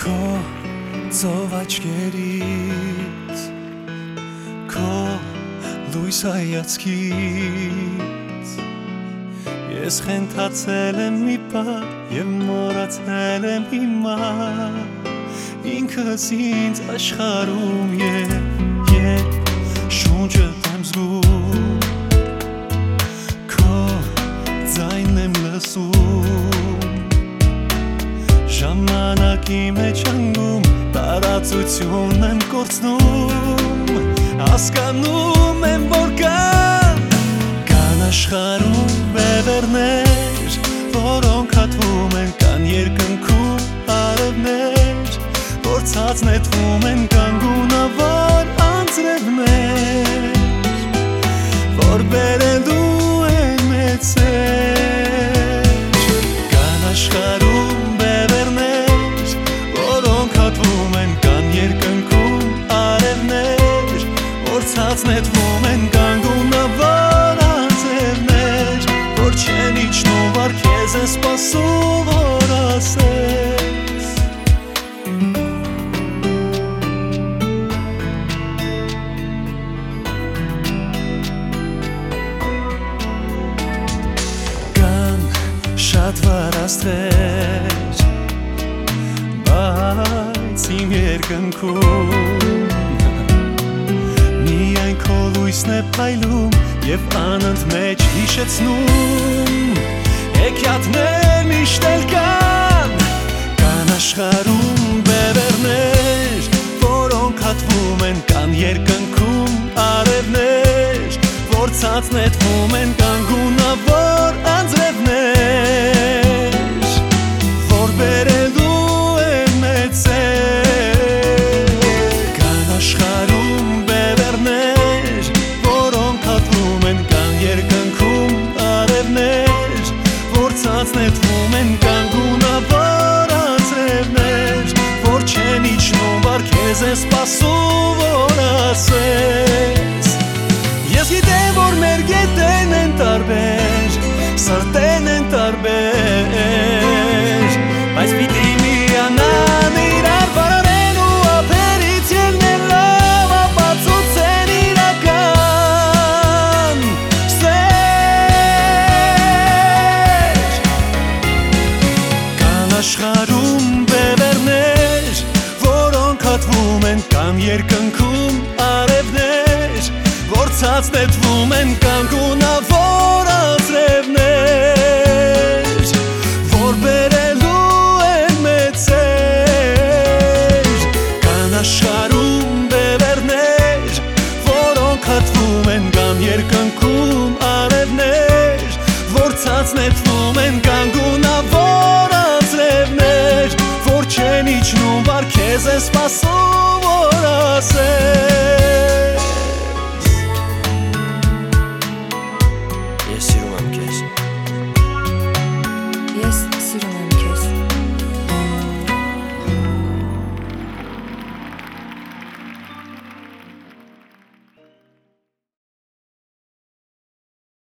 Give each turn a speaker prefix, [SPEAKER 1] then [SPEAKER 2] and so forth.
[SPEAKER 1] Քո ծով աչքերից, քո լույս հայացքից ես խենթացել եմ մի պահ և մոռացել եմ հիմա ինքս ինձ աշխարհում երբ շունչդ եմ զգում քո ձայնն եմ լսում ժամանակի մեջ անգում տարածություն եմ կորցնում հասկանում եմ որ կան աշխարհում բևեռներ որոնք հատվում են կան երկնքում արևներ որ ցած նետվում են կանգունավոր անձրևներ որ բերելու են մեծ սեր կան աշխարհում բևեռներ որոնք հատվում են կան երկնքում արևներ որ ցած նետվում են կանգունավոր անձրևներ որ չեն իջնում վար քեզ են սպասում որ ասես կան շատ վարաստղեր բայց իմ երկնքում միայն քո լույսն է փայլում և անընդմեջ հիշեցնում հեքիաթներ միշտ էլ կան աշխարհում բևեռներ որոնք հատվում են կան երկնքում արևներ որ ցած նետվում են կանգունավոր անձրևներ որ բերելու են մեծ սեր կան աշխարհում բևեռներ որոնք հատվում են կան երկնքում արևներ որ ցած նետվում են կանգունավոր անձրևներ որ չեն իջնում վար քեզ են սպասում որ ասես ես գիտեմ որ մեր գետերն են տարբեր սրտերն են տարբեր բայց պիտի միանան իրար վարարելու ափերից ելնել լավ ապացուցեն իրական սեր կան աշխարհում բևեռներ որոնք հատվում են կան երկնքում արևներ որ ցած նետվում են կանգունավոր